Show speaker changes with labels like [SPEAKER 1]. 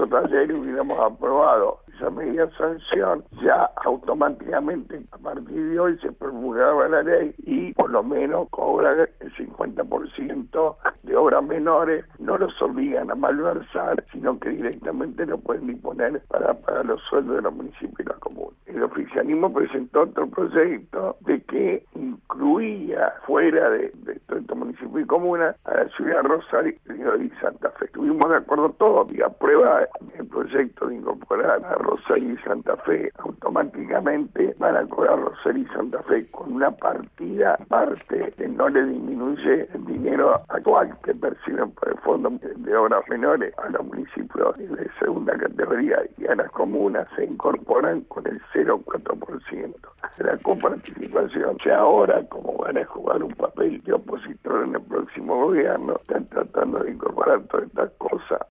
[SPEAKER 1] nosotros ayer hubiéramos aprobado esa medida de sanción, ya automáticamente a partir de hoy se promulgaba la ley y por lo menos cobra el 50% de obras menores, no los obligan a malversar, sino que directamente lo pueden disponer para pagar los sueldos de los municipios y la comuna. El oficialismo presentó otro proyecto de que incluía fuera de todos estos municipios y comunas a la ciudad de Rosario y Santa Fe. Estuvimos de acuerdo todos y aprueba el proyecto de incorporar a Rosario y Santa Fe. Automáticamente van a cobrar Rosario y Santa Fe con una partida aparte que no le disminuye el dinero actual que perciben por el Fondo de Obras Menores a los municipios de segunda categoría y a las comunas se incorporan con el 0,4% de la coparticipación. Que ahora, como van a jugar un papel de opositor en el próximo gobierno, están tratando de incorporar todas estas cosas